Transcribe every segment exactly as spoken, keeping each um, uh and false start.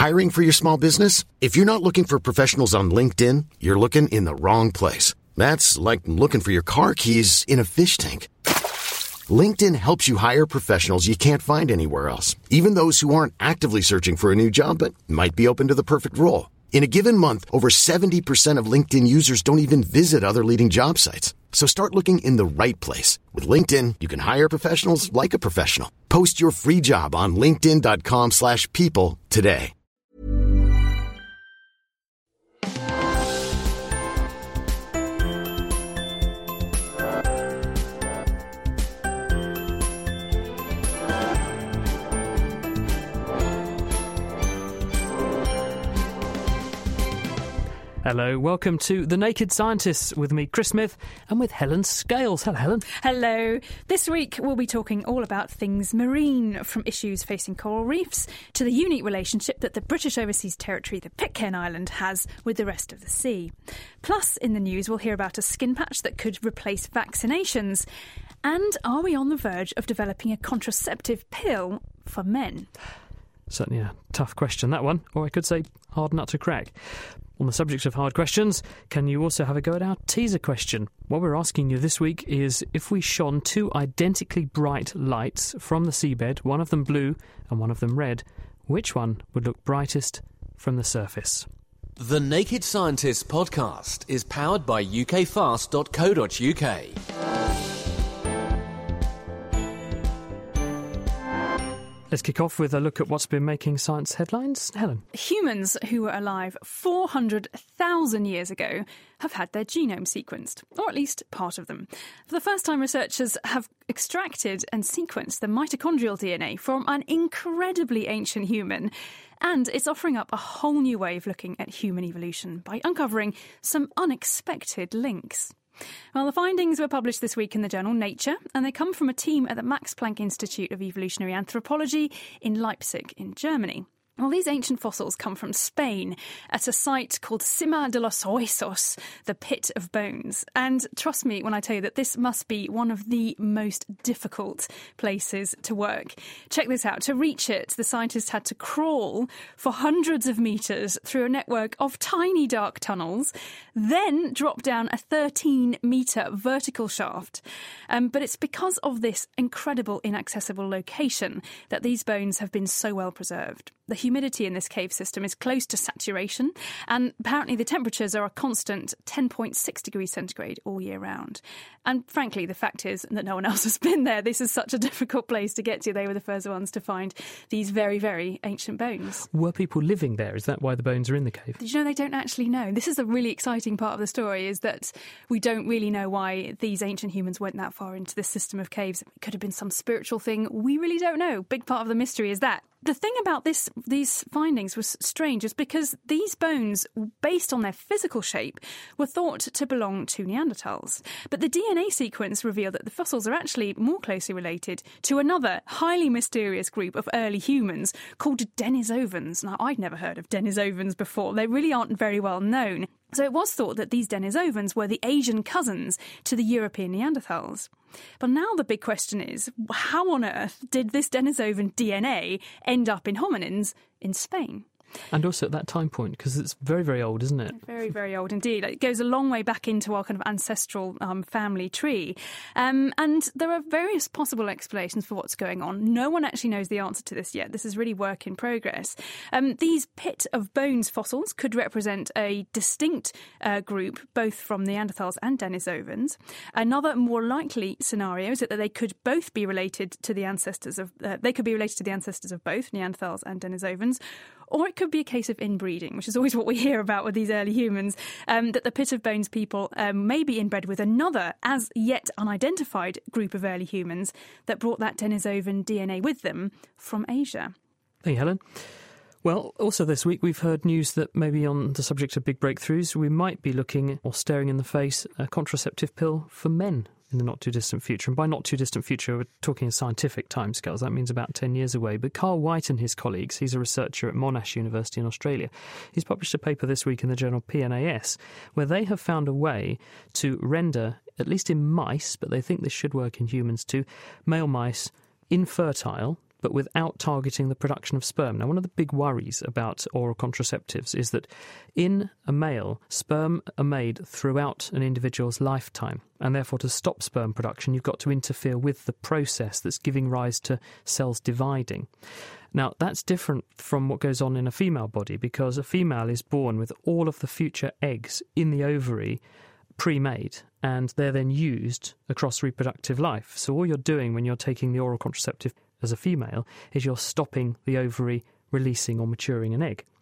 Hiring for your small business? If you're not looking for professionals on LinkedIn, you're looking in the wrong place. That's like looking for your car keys in a fish tank. LinkedIn helps you hire professionals you can't find anywhere else, even those who aren't actively searching for a new job but might be open to the perfect role. In a given month, over seventy percent of LinkedIn users don't even visit other leading job sites. So start looking in the right place. With LinkedIn, you can hire professionals like a professional. Post your free job on linkedin.com slash people today. Hello, welcome to The Naked Scientists with me, Chris Smith, and with Helen Scales. Hello, Helen. Hello. This week we'll be talking all about things marine, from issues facing coral reefs to the unique relationship that the British Overseas Territory, the Pitcairn Island, has with the rest of the sea. Plus, in the news, we'll hear about a skin patch that could replace vaccinations. And are we on the verge of developing a contraceptive pill for men? Certainly a tough question, that one, or I could say hard nut to crack. On the subject of hard questions, can you also have a go at our teaser question? What we're asking you this week is, if we shone two identically bright lights from the seabed, one of them blue and one of them red, which one would look brightest from the surface? The Naked Scientists podcast is powered by U K fast dot co dot U K. Let's kick off with a look at what's been making science headlines. Helen. Humans who were alive four hundred thousand years ago have had their genome sequenced, or at least part of them. For the first time, researchers have extracted and sequenced the mitochondrial D N A from an incredibly ancient human, and it's offering up a whole new way of looking at human evolution by uncovering some unexpected links. Well, the findings were published this week in the journal Nature, and they come from a team at the Max Planck Institute of Evolutionary Anthropology in Leipzig in Germany. Well, these ancient fossils come from Spain at a site called Cima de los Huesos, the Pit of Bones. And trust me when I tell you that this must be one of the most difficult places to work. Check this out. To reach it, the scientists had to crawl for hundreds of metres through a network of tiny dark tunnels, then drop down a thirteen metre vertical shaft. Um, but it's because of this incredible inaccessible location that these bones have been so well preserved. The humidity in this cave system is close to saturation, and apparently the temperatures are a constant ten point six degrees centigrade all year round. And frankly, the fact is that no one else has been there. This is such a difficult place to get to. They were the first ones to find these very, very ancient bones. Were people living there? Is that why the bones are in the cave? Did you know they don't actually know? This is the really exciting part of the story, is that we don't really know why these ancient humans went that far into this system of caves. It could have been some spiritual thing. We really don't know. Big part of the mystery is that. The thing about this, these findings was strange, is because these bones, based on their physical shape, were thought to belong to Neanderthals. But the D N A sequence revealed that the fossils are actually more closely related to another highly mysterious group of early humans called Denisovans. Now, I'd never heard of Denisovans before. They really aren't very well known. So it was thought that these Denisovans were the Asian cousins to the European Neanderthals. But now the big question is, how on earth did this Denisovan D N A end up in hominins in Spain? And also at that time point, because it's very, very old, isn't it? Very, very old indeed. It goes a long way back into our kind of ancestral um, family tree. Um, and there are various possible explanations for what's going on. No one actually knows the answer to this yet. This is really work in progress. Um, these pit of bones fossils could represent a distinct uh, group, both from Neanderthals and Denisovans. Another more likely scenario is that they could both be related to the ancestors of, uh, they could be related to the ancestors of both Neanderthals and Denisovans. Or it could be a case of inbreeding, which is always what we hear about with these early humans, um, that the Pit of Bones people um, may be inbred with another, as yet unidentified, group of early humans that brought that Denisovan D N A with them from Asia. Hey, Helen. Well, also this week we've heard news that maybe on the subject of big breakthroughs, we might be looking or staring in the face a contraceptive pill for men in the not-too-distant future. And by not-too-distant future, we're talking in scientific timescales. That means about ten years away. But Carl White and his colleagues, he's a researcher at Monash University in Australia, he's published a paper this week in the journal P N A S, where they have found a way to render, at least in mice, but they think this should work in humans too, male mice infertile but without targeting the production of sperm. Now, one of the big worries about oral contraceptives is that in a male, sperm are made throughout an individual's lifetime, and therefore to stop sperm production, you've got to interfere with the process that's giving rise to cells dividing. Now, that's different from what goes on in a female body, because a female is born with all of the future eggs in the ovary pre-made, and they're then used across reproductive life. So all you're doing when you're taking the oral contraceptive as a female is you're stopping the ovary releasing or maturing an egg.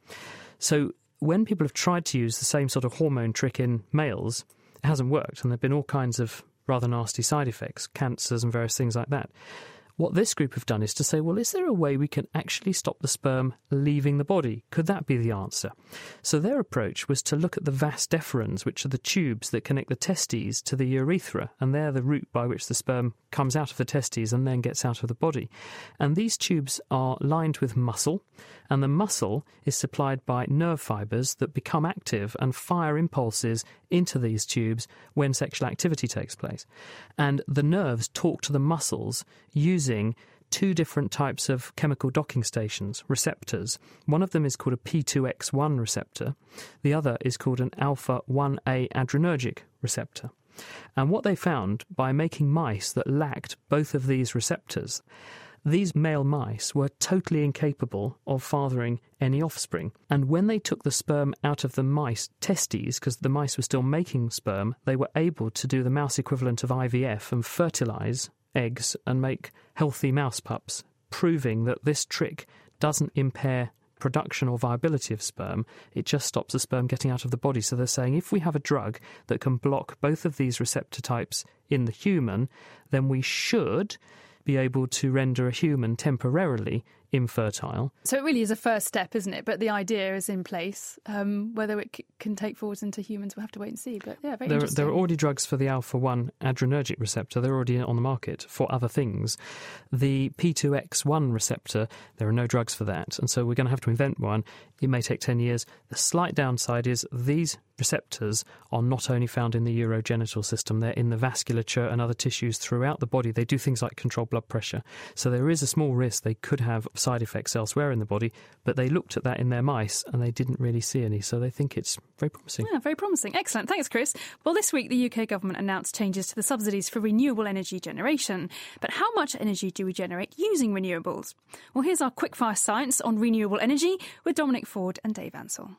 So when people have tried to use the same sort of hormone trick in males, it hasn't worked, and there have been all kinds of rather nasty side effects, cancers and various things like that. What this group have done is to say, well, is there a way we can actually stop the sperm leaving the body? Could that be the answer? So their approach was to look at the vas deferens, which are the tubes that connect the testes to the urethra, and they're the route by which the sperm comes out of the testes and then gets out of the body. And these tubes are lined with muscle, and the muscle is supplied by nerve fibres that become active and fire impulses into these tubes when sexual activity takes place. And the nerves talk to the muscles using two different types of chemical docking stations, receptors. One of them is called a P two X one receptor. The other is called an alpha one A adrenergic receptor. And what they found by making mice that lacked both of these receptors, these male mice were totally incapable of fathering any offspring. And when they took the sperm out of the mice testes, because the mice were still making sperm, they were able to do the mouse equivalent of I V F and fertilise eggs and make healthy mouse pups, proving that this trick doesn't impair production or viability of sperm, it just stops the sperm getting out of the body. So they're saying if we have a drug that can block both of these receptor types in the human, then we should be able to render a human temporarily infertile. So it really is a first step, isn't it? But the idea is in place. Um, whether it c- can take forwards into humans, we'll have to wait and see. But yeah, very there, interesting. There are already drugs for the alpha one adrenergic receptor. They're already on the market for other things. The P two X one receptor, there are no drugs for that. And so we're going to have to invent one. It may take ten years. The slight downside is these receptors are not only found in the urogenital system, they're in the vasculature and other tissues throughout the body. They do things like control blood pressure. So there is a small risk they could have side effects elsewhere in the body, but they looked at that in their mice and they didn't really see any, so they think it's very promising. Yeah, very promising. Excellent. Thanks, Chris. Well, this week the U K government announced changes to the subsidies for renewable energy generation. But how much energy do we generate using renewables? Well, here's our quickfire science on renewable energy with Dominic Ford and Dave Ansell.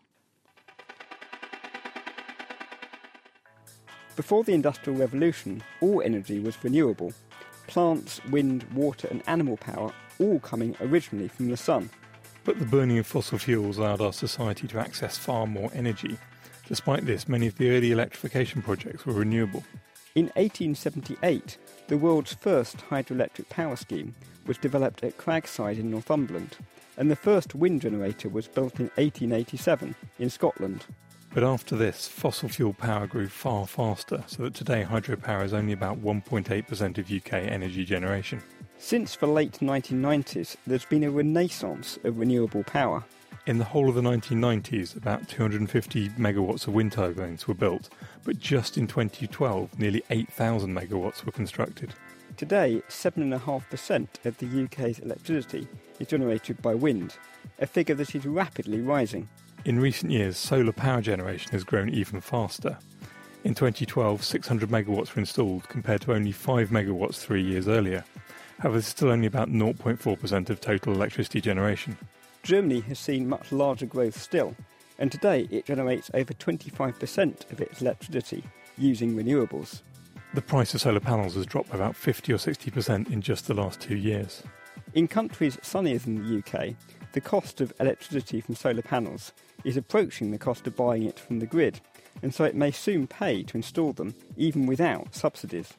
Before the Industrial Revolution, all energy was renewable. Plants, wind, water and animal power all coming originally from the sun. But the burning of fossil fuels allowed our society to access far more energy. Despite this, many of the early electrification projects were renewable. In eighteen seventy-eight, the world's first hydroelectric power scheme was developed at Cragside in Northumberland, and the first wind generator was built in eighteen eighty-seven in Scotland. But after this, fossil fuel power grew far faster, so that today hydropower is only about one point eight percent of U K energy generation. Since the late nineteen nineties, there's been a renaissance of renewable power. In the whole of the nineteen nineties, about two hundred fifty megawatts of wind turbines were built, but just in twenty twelve, nearly eight thousand megawatts were constructed. Today, seven point five percent of the U K's electricity is generated by wind, a figure that is rapidly rising. In recent years, solar power generation has grown even faster. In twenty twelve, six hundred megawatts were installed compared to only five megawatts three years earlier. However, this is still only about zero point four percent of total electricity generation. Germany has seen much larger growth still, and today it generates over twenty-five percent of its electricity using renewables. The price of solar panels has dropped by about fifty or sixty percent in just the last two years. In countries sunnier than the U K, the cost of electricity from solar panels is approaching the cost of buying it from the grid, and so it may soon pay to install them, even without subsidies.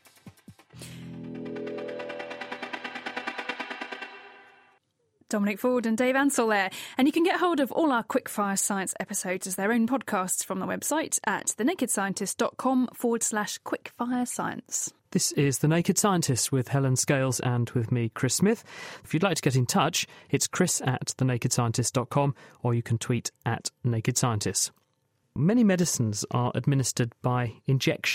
Dominic Ford and Dave Ansell there. And you can get hold of all our Quickfire Science episodes as their own podcasts from the website at thenakedscientist.com forward slash quickfire science. This is The Naked Scientist with Helen Scales and with me, Chris Smith. If you'd like to get in touch, it's chris at thenakedscientist dot com or you can tweet at Naked Scientist. Many medicines are administered by injection,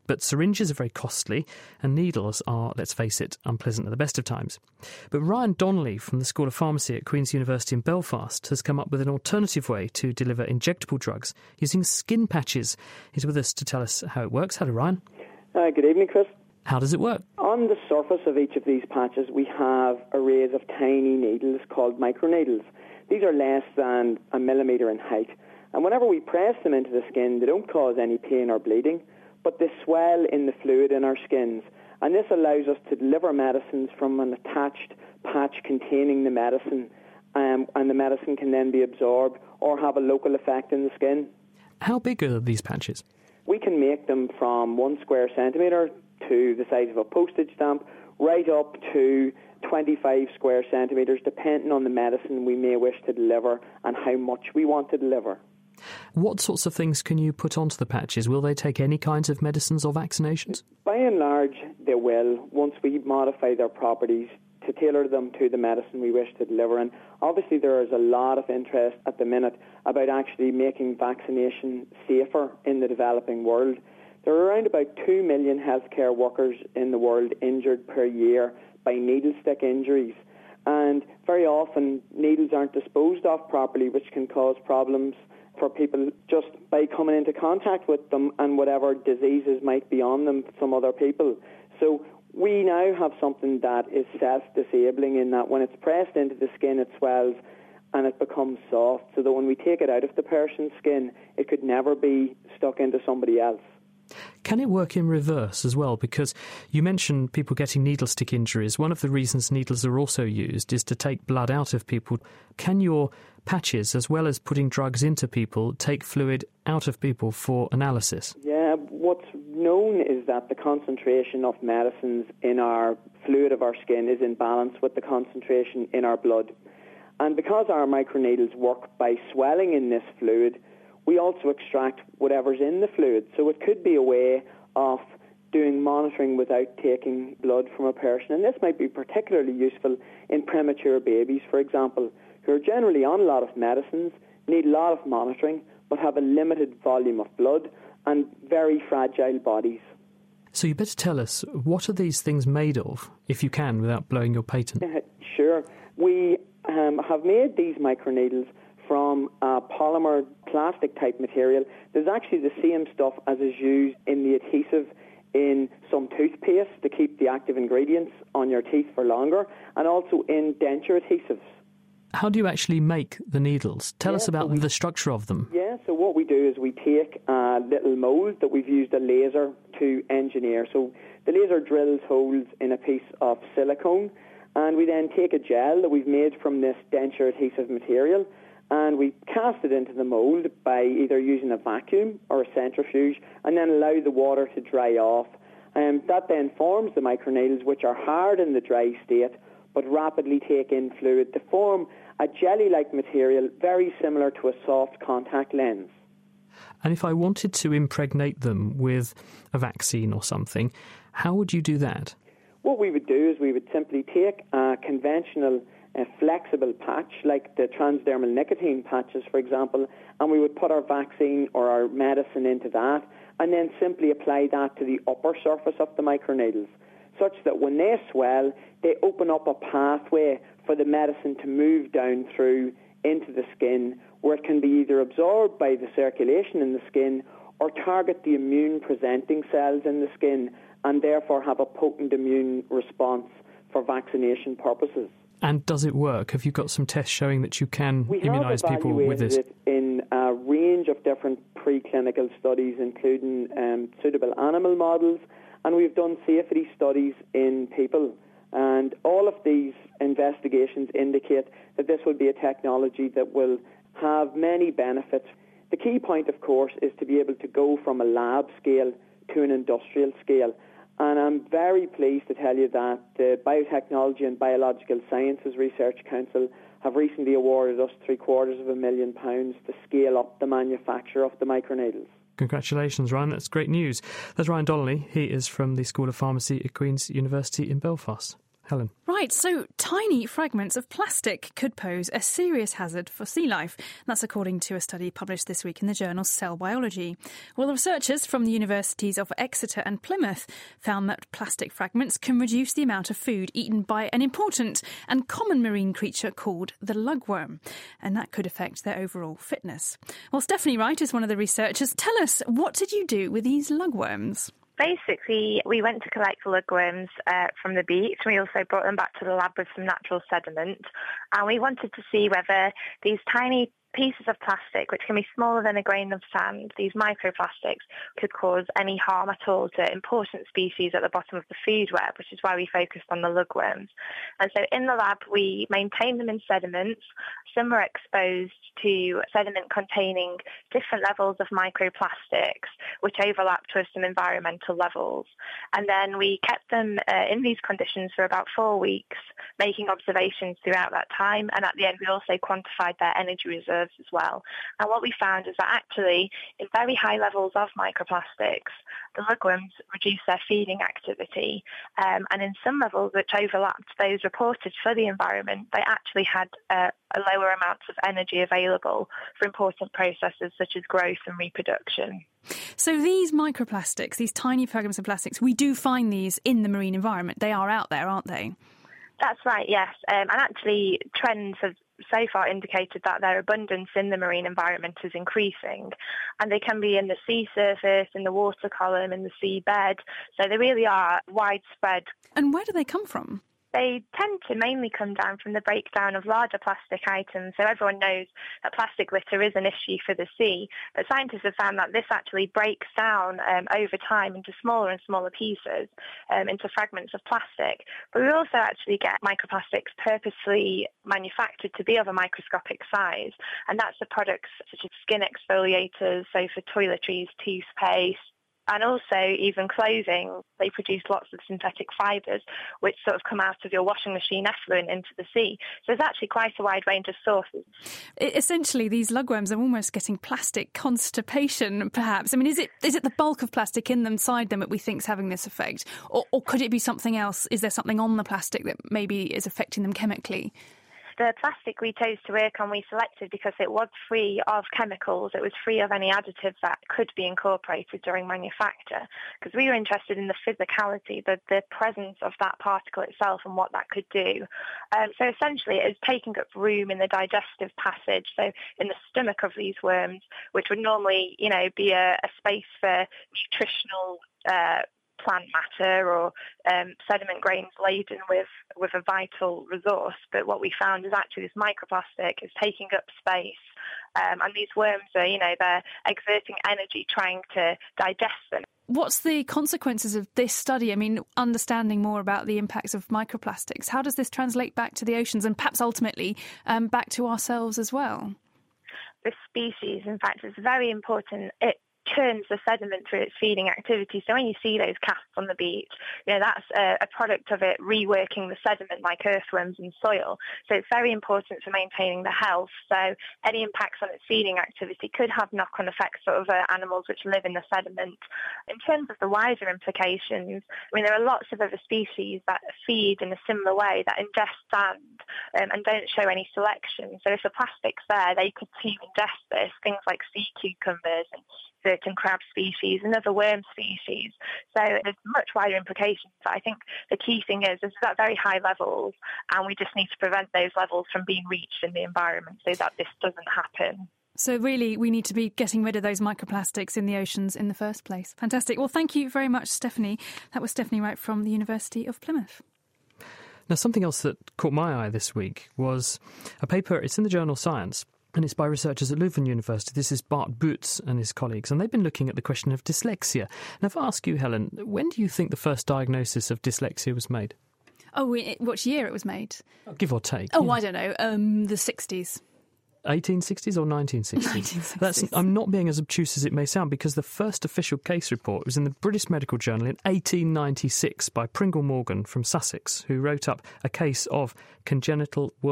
But syringes are very costly, and needles are, let's face it, unpleasant at the best of times. But Ryan Donnelly from the School of Pharmacy at Queen's University in Belfast has come up with an alternative way to deliver injectable drugs using skin patches. He's with us to tell us how it works. Hello, Ryan. Uh, good evening, Chris. How does it work? On the surface of each of these patches, we have arrays of tiny needles called microneedles. These are less than a millimetre in height. And whenever we press them into the skin, they don't cause any pain or bleeding, but they swell in the fluid in our skins. And this allows us to deliver medicines from an attached patch containing the medicine, um, and the medicine can then be absorbed or have a local effect in the skin. How big are these patches? We can make them from one square centimetre to the size of a postage stamp, right up to twenty-five square centimetres, depending on the medicine we may wish to deliver and how much we want to deliver. What sorts of things can you put onto the patches? Will they take any kinds of medicines or vaccinations? By and large, they will, once we modify their properties to tailor them to the medicine we wish to deliver. And obviously there is a lot of interest at the minute about actually making vaccination safer in the developing world. There are around about two million healthcare workers in the world injured per year by needle stick injuries. And very often needles aren't disposed of properly, which can cause problems for people just by coming into contact with them and whatever diseases might be on them from other people. So we now have something that is self-disabling in that when it's pressed into the skin, it swells and it becomes soft, so that when we take it out of the person's skin, it could never be stuck into somebody else. Can it work in reverse as well? Because you mentioned people getting needle stick injuries. One of the reasons needles are also used is to take blood out of people. Can your patches, as well as putting drugs into people, take fluid out of people for analysis? Yeah, what's known is that the concentration of medicines in our fluid of our skin is in balance with the concentration in our blood. And because our microneedles work by swelling in this fluid, we also extract whatever's in the fluid. So it could be a way of doing monitoring without taking blood from a person. And this might be particularly useful in premature babies, for example, who are generally on a lot of medicines, need a lot of monitoring, but have a limited volume of blood and very fragile bodies. So you better tell us, what are these things made of, if you can, without blowing your patent? Sure. We um, have made these microneedles from a polymer plastic-type material. There's actually the same stuff as is used in the adhesive in some toothpaste to keep the active ingredients on your teeth for longer, and also in denture adhesives. How do you actually make the needles? Tell yeah, us about so we, the structure of them. Yeah, so what we do is we take a little mould that we've used a laser to engineer. So the laser drills holes in a piece of silicone, and we then take a gel that we've made from this denture adhesive material, and we cast it into the mould by either using a vacuum or a centrifuge, and then allow the water to dry off. Um, that then forms the microneedles, which are hard in the dry state, but rapidly take in fluid to form a jelly-like material very similar to a soft contact lens. And if I wanted to impregnate them with a vaccine or something, how would you do that? What we would do is we would simply take a conventional a flexible patch, like the transdermal nicotine patches, for example, and we would put our vaccine or our medicine into that, and then simply apply that to the upper surface of the microneedles, such that when they swell, they open up a pathway for the medicine to move down through into the skin, where it can be either absorbed by the circulation in the skin or target the immune-presenting cells in the skin, and therefore have a potent immune response for vaccination purposes. And does it work? Have you got some tests showing that you can immunise people with this? We have evaluated it in a range of different preclinical studies, including um, suitable animal models, and we've done safety studies in people. And all of these investigations indicate that this will be a technology that will have many benefits. The key point, of course, is to be able to go from a lab scale to an industrial scale. And I'm very pleased to tell you that the Biotechnology and Biological Sciences Research Council have recently awarded us three quarters of a million pounds to scale up the manufacture of the microneedles. Congratulations, Ryan. That's great news. That's Ryan Donnelly. He is from the School of Pharmacy at Queen's University in Belfast. Helen. Right, so tiny fragments of plastic could pose a serious hazard for sea life. That's according to a study published this week in the journal Cell Biology. Well, the researchers from the universities of Exeter and Plymouth found that plastic fragments can reduce the amount of food eaten by an important and common marine creature called the lugworm, and that could affect their overall fitness. Well, Stephanie Wright is one of the researchers. Tell us, what did you do with these lugworms? Basically, we went to collect the lugworms uh, from the beach. We also brought them back to the lab with some natural sediment. And we wanted to see whether these tiny pieces of plastic, which can be smaller than a grain of sand, these microplastics, could cause any harm at all to important species at the bottom of the food web, which is why we focused on the lugworms. And so in the lab, we maintained them in sediments. Some were exposed to sediment containing different levels of microplastics, which overlapped with some environmental levels. And then we kept them uh, in these conditions for about four weeks, making observations throughout that time. And at the end, we also quantified their energy reserves as well. And what we found is that actually, in very high levels of microplastics, the lugworms reduced their feeding activity. Um, and in some levels which overlapped those reported for the environment, they actually had uh, a lower amount of energy available for important processes such as growth and reproduction. So these microplastics, these tiny fragments of plastics, we do find these in the marine environment. They are out there, aren't they? That's right, yes. Um, and actually, trends have so far indicated that their abundance in the marine environment is increasing. And they can be in the sea surface, in the water column, in the seabed. So they really are widespread. And where do they come from? They tend to mainly come down from the breakdown of larger plastic items. So everyone knows that plastic litter is an issue for the sea, but scientists have found that this actually breaks down um, over time into smaller and smaller pieces, um, into fragments of plastic. But we also actually get microplastics purposely manufactured to be of a microscopic size, and that's the products such as skin exfoliators, so for toiletries, toothpaste, and also even clothing. They produce lots of synthetic fibres which sort of come out of your washing machine effluent into the sea. So there's actually quite a wide range of sources. Essentially, these lugworms are almost getting plastic constipation, perhaps. I mean, is it is it the bulk of plastic in them, inside them, that we think is having this effect? Or, or could it be something else? Is there something on the plastic that maybe is affecting them chemically? The plastic we chose to work on, we selected because it was free of chemicals. It was free of any additives that could be incorporated during manufacture, because we were interested in the physicality, the, the presence of that particle itself and what that could do. Um, so essentially it is taking up room in the digestive passage, so in the stomach of these worms, which would normally, you know, be a, a space for nutritional uh plant matter or um, sediment grains laden with, with a vital resource. But what we found is actually this microplastic is taking up space. Um, and these worms are, you know, they're exerting energy trying to digest them. What's the consequences of this study? I mean, understanding more about the impacts of microplastics, how does this translate back to the oceans and perhaps ultimately um, back to ourselves as well? This species, in fact, is very important. It churns the sediment through its feeding activity. So when you see those casts on the beach, you know, that's a, a product of it reworking the sediment like earthworms and soil. So it's very important for maintaining the health. So any impacts on its feeding activity could have knock-on effects for other animals which live in the sediment. In terms of the wider implications, I mean, there are lots of other species that feed in a similar way, that ingest sand um, and don't show any selection. So if the plastic's there, they could too ingest this, things like sea cucumbers and certain crab species and other worm species. So there's much wider implications. But I think the key thing is, is at very high levels, and we just need to prevent those levels from being reached in the environment so that this doesn't happen. So really, we need to be getting rid of those microplastics in the oceans in the first place. Fantastic. Well, thank you very much, Stephanie. That was Stephanie Wright from the University of Plymouth. Now, something else that caught my eye this week was a paper, it's in the journal Science, and it's by researchers at Leuven University. This is Bart Boots and his colleagues, and they've been looking at the question of dyslexia. Now, if I ask you, Helen, when do you think the first diagnosis of dyslexia was made? Oh, which year it was made? Give or take. Oh, yeah. I don't know, um, the sixties. eighteen sixties or nineteen sixties? nineteen sixties. That's, I'm not being as obtuse as it may sound, because the first official case report was in the British Medical Journal in eighteen ninety-six by Pringle Morgan from Sussex, who wrote up a case of congenital word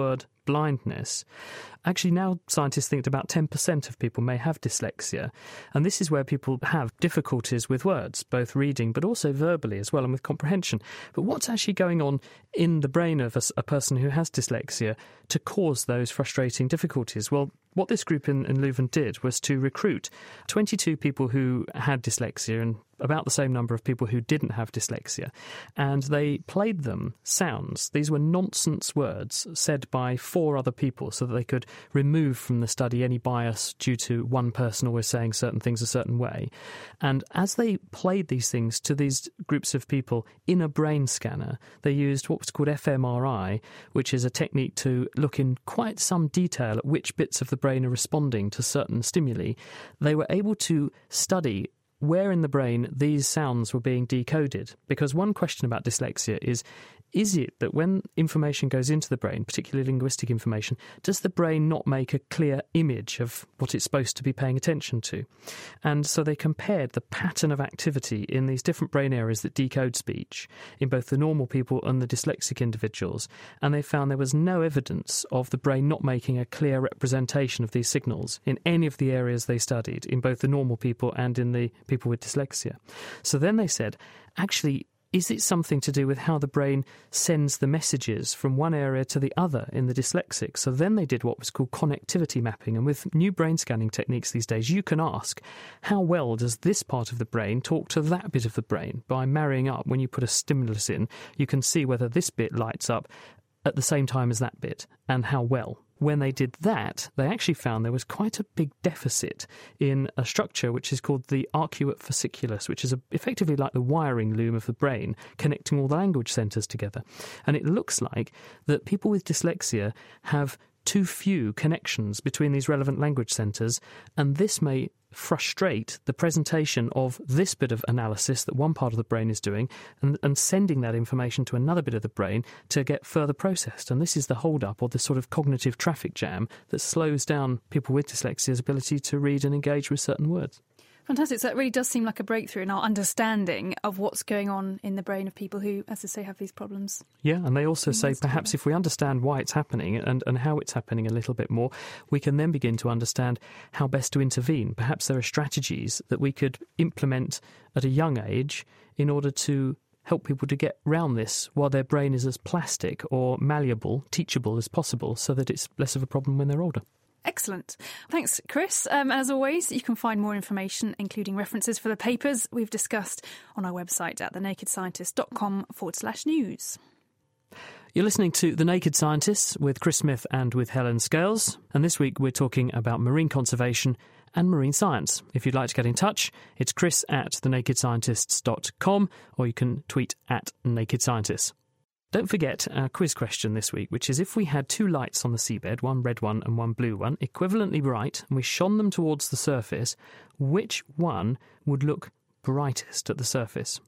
blindness. Actually, now scientists think about ten percent of people may have dyslexia, and this is where people have difficulties with words, both reading but also verbally as well, and with comprehension. But what's actually going on in the brain of a, a person who has dyslexia to cause those frustrating difficulties? Well, what this group in, in Leuven did was to recruit twenty-two people who had dyslexia and about the same number of people who didn't have dyslexia, and they played them sounds. These were nonsense words said by four other people so that they could remove from the study any bias due to one person always saying certain things a certain way. And as they played these things to these groups of people in a brain scanner, they used what was called f M R I, which is a technique to look in quite some detail at which bits of the brain are responding to certain stimuli. They were able to study where in the brain these sounds were being decoded. Because one question about dyslexia is, is it that when information goes into the brain, particularly linguistic information, does the brain not make a clear image of what it's supposed to be paying attention to? And so they compared the pattern of activity in these different brain areas that decode speech in both the normal people and the dyslexic individuals, and they found there was no evidence of the brain not making a clear representation of these signals in any of the areas they studied, in both the normal people and in the people with dyslexia. So then they said, actually, is it something to do with how the brain sends the messages from one area to the other in the dyslexic? So then they did what was called connectivity mapping. And with new brain scanning techniques these days, you can ask, how well does this part of the brain talk to that bit of the brain? By marrying up, when you put a stimulus in, you can see whether this bit lights up at the same time as that bit, and how well. When they did that, they actually found there was quite a big deficit in a structure which is called the arcuate fasciculus, which is a, effectively like the wiring loom of the brain, connecting all the language centres together. And it looks like that people with dyslexia have too few connections between these relevant language centres, and this may frustrate the presentation of this bit of analysis that one part of the brain is doing and, and sending that information to another bit of the brain to get further processed. And this is the hold-up, or the sort of cognitive traffic jam that slows down people with dyslexia's ability to read and engage with certain words. Fantastic. So it really does seem like a breakthrough in our understanding of what's going on in the brain of people who, as I say, have these problems. Yeah, and they also say perhaps if we understand why it's happening and, and how it's happening a little bit more, we can then begin to understand how best to intervene. Perhaps there are strategies that we could implement at a young age in order to help people to get round this while their brain is as plastic or malleable, teachable as possible, so that it's less of a problem when they're older. Excellent. Thanks, Chris. Um, as always, you can find more information, including references for the papers we've discussed, on our website at thenakedscientist.com forward slash news. You're listening to The Naked Scientists with Chris Smith and with Helen Scales. And this week we're talking about marine conservation and marine science. If you'd like to get in touch, it's chris at thenakedscientists dot com, or you can tweet at Naked Scientists. Don't forget our quiz question this week, which is if we had two lights on the seabed, one red one and one blue one, equivalently bright, and we shone them towards the surface, which one would look brightest at the surface?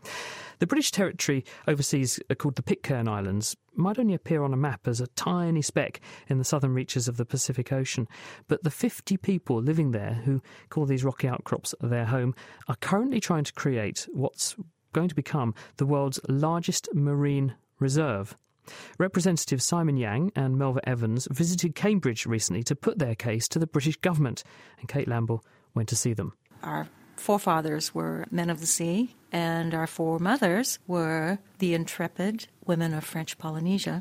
The British territory overseas, called the Pitcairn Islands, might only appear on a map as a tiny speck in the southern reaches of the Pacific Ocean, but the fifty people living there who call these rocky outcrops their home are currently trying to create what's going to become the world's largest marine reserve. Representatives Simon Yang and Melva Evans visited Cambridge recently to put their case to the British government, and Kate Lamble went to see them. Our forefathers were men of the sea, and our foremothers were the intrepid women of French Polynesia.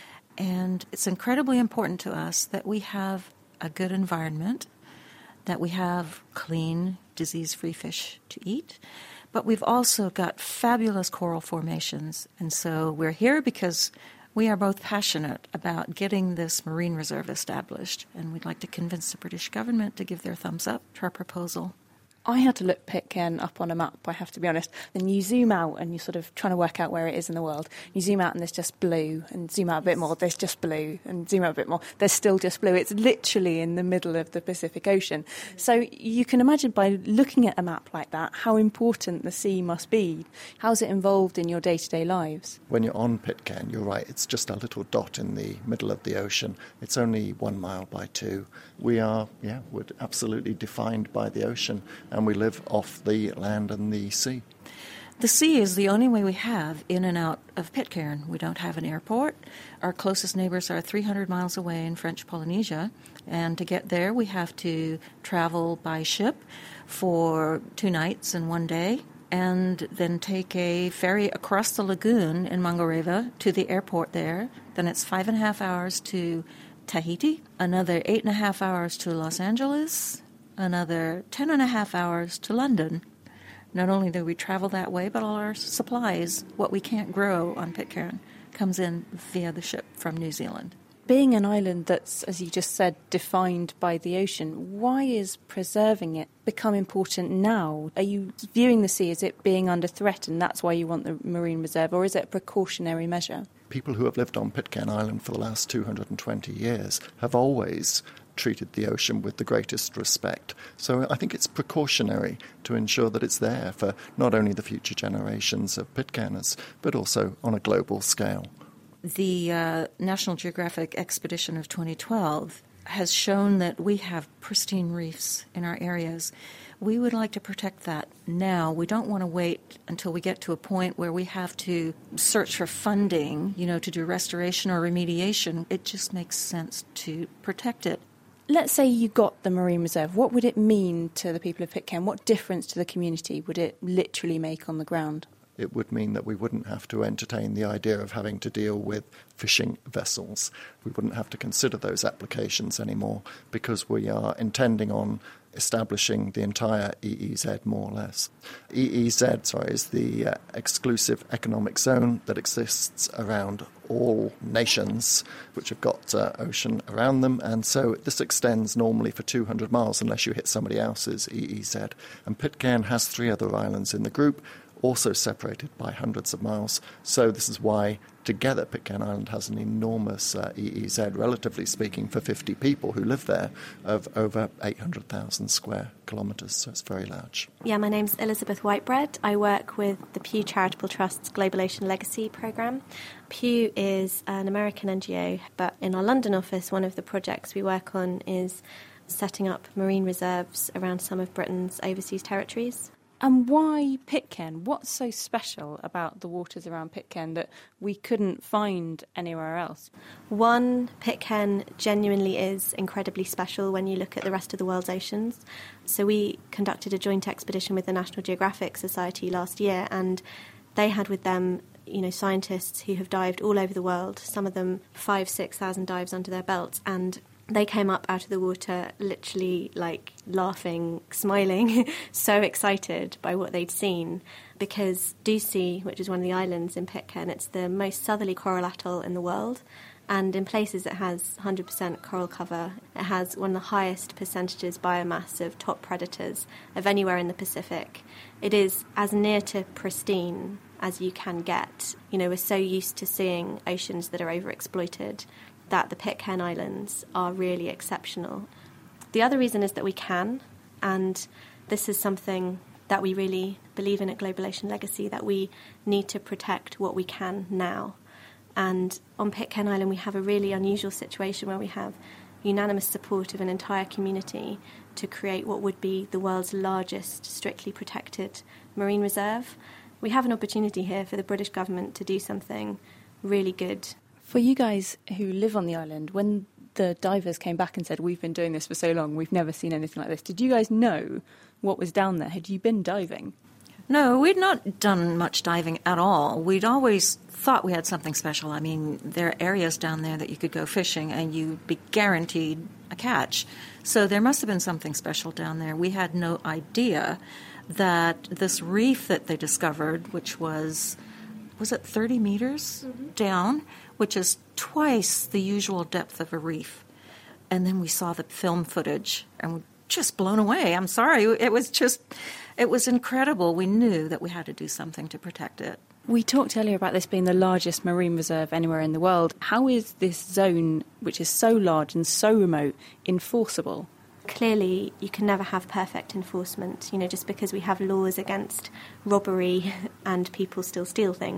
And it's incredibly important to us that we have a good environment, that we have clean, disease-free fish to eat, but we've also got fabulous coral formations. And so we're here because we are both passionate about getting this marine reserve established, and we'd like to convince the British government to give their thumbs up to our proposal. I had to look Pitcairn up on a map, I have to be honest. Then you zoom out and you're sort of trying to work out where it is in the world. You zoom out and there's just blue, and zoom out a bit more, there's just blue, and zoom out a bit more, there's still just blue. It's literally in the middle of the Pacific Ocean. So you can imagine by looking at a map like that how important the sea must be. How's it involved in your day-to-day lives? When you're on Pitcairn, you're right, it's just a little dot in the middle of the ocean. It's only one mile by two. We are, yeah, we're absolutely defined by the ocean, and we live off the land and the sea. The sea is the only way we have in and out of Pitcairn. We don't have an airport. Our closest neighbors are three hundred miles away in French Polynesia, and to get there we have to travel by ship for two nights and one day, and then take a ferry across the lagoon in Mangareva to the airport there. Then it's five and a half hours to Tahiti, another eight and a half hours to Los Angeles, another ten and a half hours to London. Not only do we travel that way, but all our supplies, what we can't grow on Pitcairn, comes in via the ship from New Zealand. Being an island that's, as you just said, defined by the ocean, why is preserving it become important now? Are you viewing the sea as it being under threat and that's why you want the marine reserve, or is it a precautionary measure? People who have lived on Pitcairn Island for the last two hundred twenty years have always treated the ocean with the greatest respect. So I think it's precautionary to ensure that it's there for not only the future generations of Pitcairners, but also on a global scale. The uh, National Geographic expedition of twenty twelve has shown that we have pristine reefs in our areas. We would like to protect that now. We don't want to wait until we get to a point where we have to search for funding, you know, to do restoration or remediation. It just makes sense to protect it. Let's say you got the marine reserve. What would it mean to the people of Pitcairn? What difference to the community would it literally make on the ground? It would mean that we wouldn't have to entertain the idea of having to deal with fishing vessels. We wouldn't have to consider those applications anymore because we are intending on establishing the entire E E Z, more or less. E E Z, sorry, is the uh, exclusive economic zone that exists around all nations which have got uh, ocean around them, and so this extends normally for two hundred miles unless you hit somebody else's E E Z. And Pitcairn has three other islands in the group, also separated by hundreds of miles. So this is why together Pitcairn Island has an enormous uh, E E Z, relatively speaking, for fifty people who live there, of over eight hundred thousand square kilometres, so it's very large. Yeah, my name's Elizabeth Whitebread. I work with the Pew Charitable Trust's Global Ocean Legacy programme. Pew is an American N G O, but in our London office, one of the projects we work on is setting up marine reserves around some of Britain's overseas territories. And why Pitcairn? What's so special about the waters around Pitcairn that we couldn't find anywhere else? One, Pitcairn genuinely is incredibly special when you look at the rest of the world's oceans. So we conducted a joint expedition with the National Geographic Society last year, and they had with them, you know, scientists who have dived all over the world, some of them five, six thousand dives under their belts, and they came up out of the water literally like laughing, smiling, so excited by what they'd seen. Because Ducie, which is one of the islands in Pitcairn, it's the most southerly coral atoll in the world. And in places it has one hundred percent coral cover. It has one of the highest percentages biomass of top predators of anywhere in the Pacific. It is as near to pristine as you can get. You know, we're so used to seeing oceans that are overexploited that the Pitcairn Islands are really exceptional. The other reason is that we can, and this is something that we really believe in at Global Ocean Legacy, that we need to protect what we can now. And on Pitcairn Island we have a really unusual situation where we have unanimous support of an entire community to create what would be the world's largest strictly protected marine reserve. We have an opportunity here for the British government to do something really good. For you guys who live on the island, when the divers came back and said, we've been doing this for so long, we've never seen anything like this, did you guys know what was down there? Had you been diving? No, we'd not done much diving at all. We'd always thought we had something special. I mean, there are areas down there that you could go fishing and you'd be guaranteed a catch. So there must have been something special down there. We had no idea that this reef that they discovered, which was, was it thirty meters mm-hmm. down, which is twice the usual depth of a reef. And then we saw the film footage and we're just blown away. I'm sorry. It was just, it was incredible. We knew that we had to do something to protect it. We talked earlier about this being the largest marine reserve anywhere in the world. How is this zone, which is so large and so remote, enforceable? Clearly, you can never have perfect enforcement, you know, just because we have laws against robbery and people still steal things.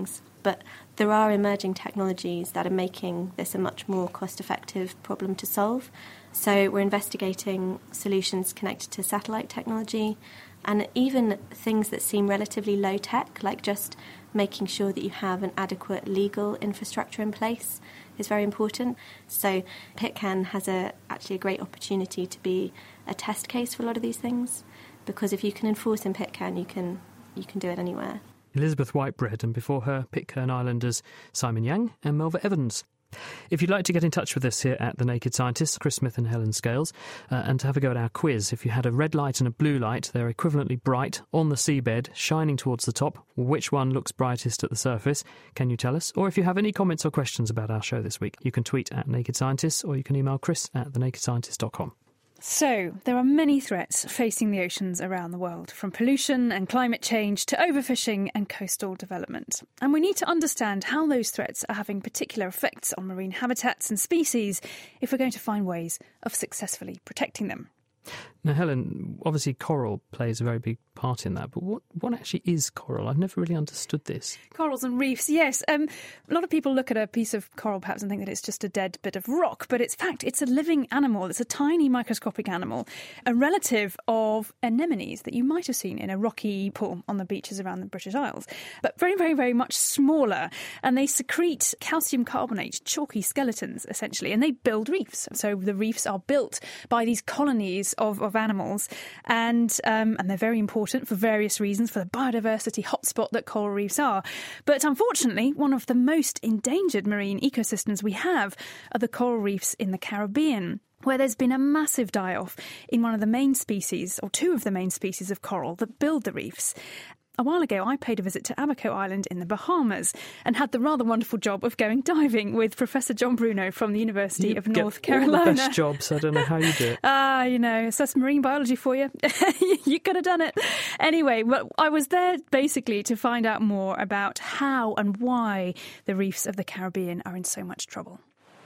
But there are emerging technologies that are making this a much more cost-effective problem to solve. So we're investigating solutions connected to satellite technology and even things that seem relatively low-tech, like just making sure that you have an adequate legal infrastructure in place is very important. So Pitcairn has a, actually a great opportunity to be a test case for a lot of these things, because if you can enforce in Pitcairn, you can you can do it anywhere. Elizabeth Whitebread, and before her, Pitcairn Islanders Simon Yang and Melva Evans. If you'd like to get in touch with us here at The Naked Scientists, Chris Smith and Helen Scales, uh, and to have a go at our quiz, if you had a red light and a blue light, they're equivalently bright on the seabed, shining towards the top, which one looks brightest at the surface? Can you tell us? Or if you have any comments or questions about our show this week, you can tweet at Naked Scientists, or you can email Chris at the naked scientist dot com. So, there are many threats facing the oceans around the world, from pollution and climate change to overfishing and coastal development. And we need to understand how those threats are having particular effects on marine habitats and species if we're going to find ways of successfully protecting them. Now, Helen, obviously coral plays a very big part in that, but what, what actually is coral? I've never really understood this. Corals and reefs, yes. Um, a lot of people look at a piece of coral perhaps and think that it's just a dead bit of rock, but it's fact, it's a living animal. It's a tiny microscopic animal, a relative of anemones that you might have seen in a rocky pool on the beaches around the British Isles, but very, very, very much smaller. And they secrete calcium carbonate, chalky skeletons, essentially, and they build reefs. So the reefs are built by these colonies of, of animals, and um, and they're very important for various reasons, for the biodiversity hotspot that coral reefs are. But unfortunately, one of the most endangered marine ecosystems we have are the coral reefs in the Caribbean, where there's been a massive die-off in one of the main species, or two of the main species of coral that build the reefs. A while ago, I paid a visit to Abaco Island in the Bahamas and had the rather wonderful job of going diving with Professor John Bruno from the University you of get North Carolina. All the best jobs. I don't know how you do it. Ah, you know, so that's marine biology for you. You could have done it. Anyway, well, I was there basically to find out more about how and why the reefs of the Caribbean are in so much trouble.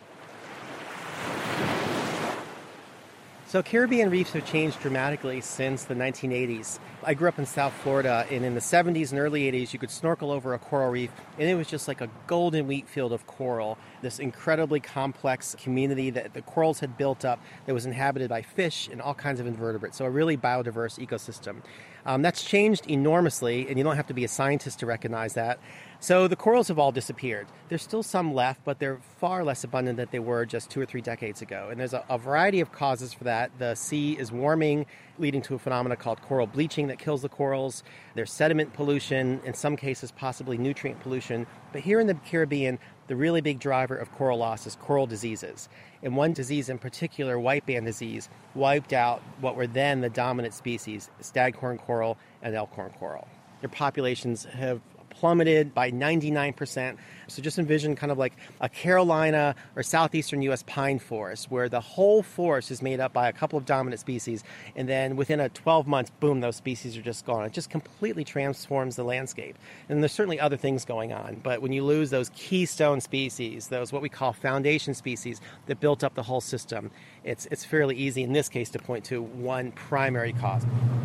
So Caribbean reefs have changed dramatically since the nineteen eighties. I grew up in South Florida, and in the seventies and early eighties, you could snorkel over a coral reef, and it was just like a golden wheat field of coral, this incredibly complex community that the corals had built up that was inhabited by fish and all kinds of invertebrates, so a really biodiverse ecosystem. Um, that's changed enormously, and you don't have to be a scientist to recognize that. So the corals have all disappeared. There's still some left, but they're far less abundant than they were just two or three decades ago. And there's a, a variety of causes for that. The sea is warming, leading to a phenomenon called coral bleaching that kills the corals. There's sediment pollution, in some cases possibly nutrient pollution. But here in the Caribbean, the really big driver of coral loss is coral diseases. And one disease in particular, white band disease, wiped out what were then the dominant species, staghorn coral and elkhorn coral. Their populations have plummeted by ninety-nine percent. So just envision kind of like a Carolina or southeastern U S pine forest where the whole forest is made up by a couple of dominant species, and then within a twelve months, boom, those species are just gone. It just completely transforms the landscape. And there's certainly other things going on, but when you lose those keystone species, those what we call foundation species that built up the whole system, it's it's fairly easy in this case to point to one primary cause.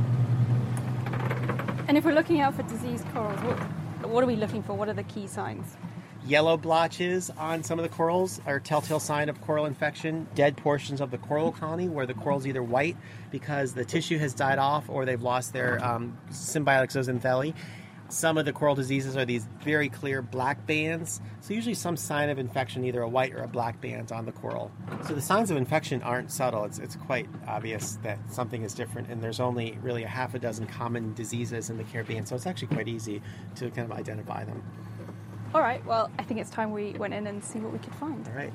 And if we're looking out for diseased corals, what What are we looking for? What are the key signs? Yellow blotches on some of the corals are a telltale sign of coral infection. Dead portions of the coral colony where the coral's either white because the tissue has died off or they've lost their um, symbiotic zooxanthellae. Some of the coral diseases are these very clear black bands. So usually some sign of infection, either a white or a black band on the coral. So the signs of infection aren't subtle. It's, it's quite obvious that something is different, and there's only really a half a dozen common diseases in the Caribbean, so it's actually quite easy to kind of identify them. All right, well, I think it's time we went in and see what we could find. All right.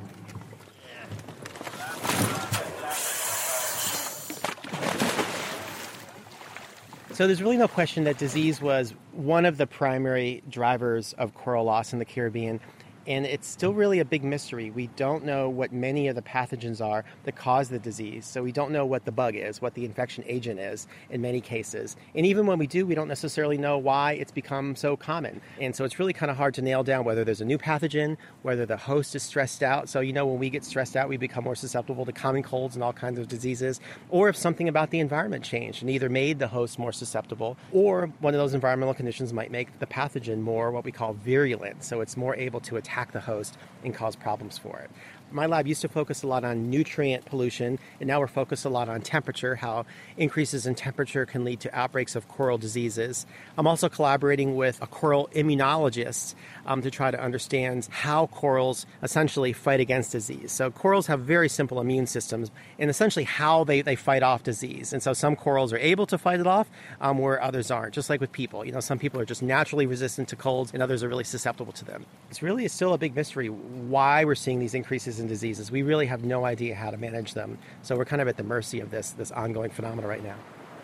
So there's really no question that disease was one of the primary drivers of coral loss in the Caribbean. And it's still really a big mystery. We don't know what many of the pathogens are that cause the disease. So we don't know what the bug is, what the infection agent is in many cases. And even when we do, we don't necessarily know why it's become so common. And so it's really kind of hard to nail down whether there's a new pathogen, whether the host is stressed out. So, you know, when we get stressed out, we become more susceptible to common colds and all kinds of diseases. Or if something about the environment changed and either made the host more susceptible, or one of those environmental conditions might make the pathogen more what we call virulent. So it's more able to attack the host and cause problems for it. My lab used to focus a lot on nutrient pollution, and now we're focused a lot on temperature, how increases in temperature can lead to outbreaks of coral diseases. I'm also collaborating with a coral immunologist um, to try to understand how corals essentially fight against disease. So corals have very simple immune systems, and essentially how they, they fight off disease. And so some corals are able to fight it off, um, where others aren't, just like with people. You know, some people are just naturally resistant to colds, and others are really susceptible to them. It's really it's still a big mystery why we're seeing these increases in diseases. We really have no idea how to manage them. So we're kind of at the mercy of this, this ongoing phenomena right now.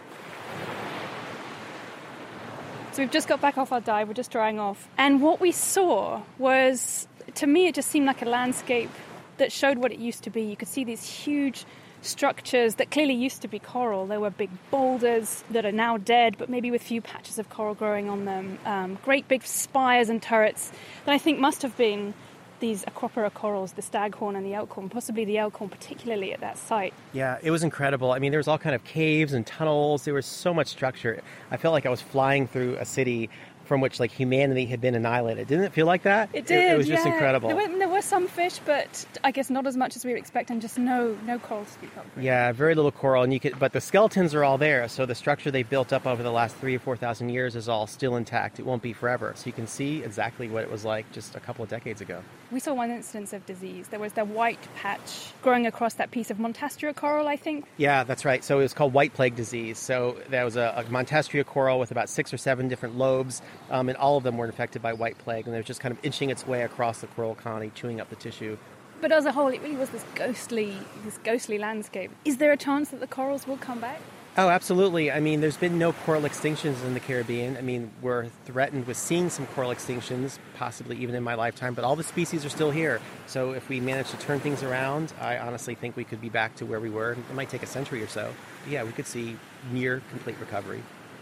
So we've just got back off our dive, we're just drying off. And what we saw was, to me, it just seemed like a landscape that showed what it used to be. You could see these huge structures that clearly used to be coral. There were big boulders that are now dead, but maybe with few patches of coral growing on them. Um, great big spires and turrets that I think must have been these Acropora corals, the staghorn and the elkhorn, possibly the elkhorn particularly at that site. Yeah, it was incredible. I mean, there was all kind of caves and tunnels. There was so much structure. I felt like I was flying through a city from which, like, humanity had been annihilated. Didn't it feel like that? It did, It, it was yeah. just incredible. There were, there were some fish, but I guess not as much as we would expect, and just no no coral to speak of. Really. Yeah, very little coral, and you could, but the skeletons are all there, so the structure they built up over the last three or four thousand years is all still intact. It won't be forever, so you can see exactly what it was like just a couple of decades ago. We saw one instance of disease. There was the white patch growing across that piece of Montastria coral, I think. Yeah, that's right. So it was called white plague disease. So there was a, a Montastria coral with about six or seven different lobes, um, and all of them were infected by white plague, and it was just kind of inching its way across the coral colony, chewing up the tissue. But as a whole, it really was this ghostly, this ghostly landscape. Is there a chance that the corals will come back? Oh, absolutely. I mean, there's been no coral extinctions in the Caribbean. I mean, we're threatened with seeing some coral extinctions, possibly even in my lifetime, but all the species are still here. So if we manage to turn things around, I honestly think we could be back to where we were. It might take a century or so. But yeah, we could see near complete recovery.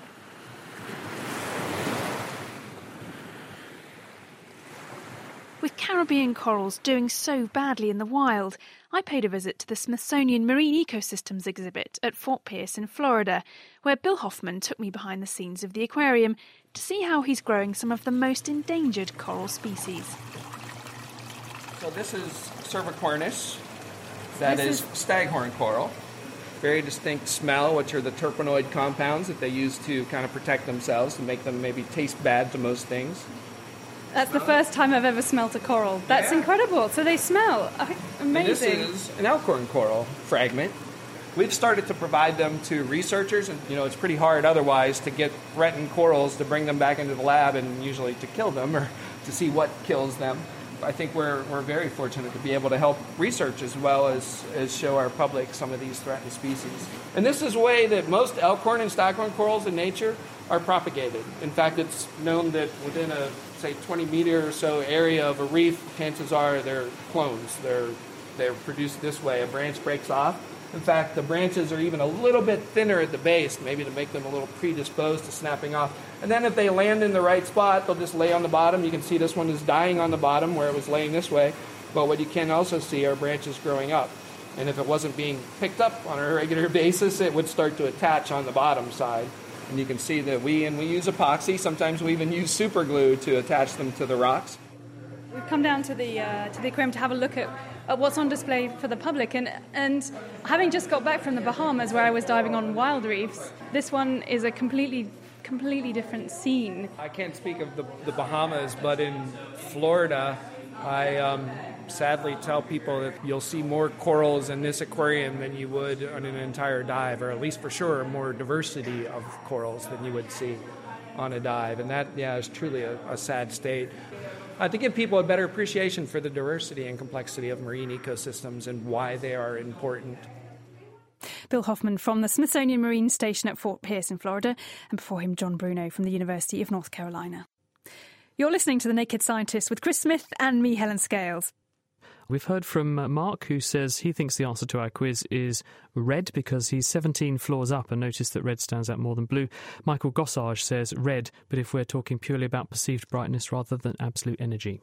With Caribbean corals doing so badly in the wild, I paid a visit to the Smithsonian Marine Ecosystems exhibit at Fort Pierce in Florida, where Bill Hoffman took me behind the scenes of the aquarium to see how he's growing some of the most endangered coral species. So this is Cervicornis. That This is, staghorn coral. Very distinct smell, which are the terpenoid compounds that they use to kind of protect themselves, to make them maybe taste bad to most things. That's the first time I've ever smelt a coral. That's Yeah. incredible. So they smell amazing. And this is an elkhorn coral fragment. We've started to provide them to researchers, and you know it's pretty hard otherwise to get threatened corals to bring them back into the lab and usually to kill them or to see what kills them. I think we're we're very fortunate to be able to help research as well as, as show our public some of these threatened species. And this is a way that most elkhorn and staghorn corals in nature are propagated. In fact, it's known that within a, say, twenty meter or so area of a reef, chances are they're clones. They're, they're produced this way. A branch breaks off. In fact, the branches are even a little bit thinner at the base, maybe to make them a little predisposed to snapping off. And then if they land in the right spot, they'll just lay on the bottom. You can see this one is dying on the bottom where it was laying this way. But what you can also see are branches growing up. And if it wasn't being picked up on a regular basis, it would start to attach on the bottom side. And you can see that we, and we use epoxy. Sometimes we even use super glue to attach them to the rocks. We've come down to the uh, to the aquarium to have a look at, at what's on display for the public, and and having just got back from the Bahamas where I was diving on wild reefs, this one is a completely completely different scene. I can't speak of the, the Bahamas, but in Florida, I um, sadly tell people that you'll see more corals in this aquarium than you would on an entire dive, or at least for sure more diversity of corals than you would see on a dive. And that, yeah, is truly a, a sad state. Uh, to give people a better appreciation for the diversity and complexity of marine ecosystems and why they are important. Bill Hoffman from the Smithsonian Marine Station at Fort Pierce in Florida, and before him John Bruno from the University of North Carolina. You're listening to The Naked Scientist with Chris Smith and me, Helen Scales. We've heard from uh, Mark, who says he thinks the answer to our quiz is red because he's seventeen floors up and noticed that red stands out more than blue. Michael Gossage says red, but if we're talking purely about perceived brightness rather than absolute energy.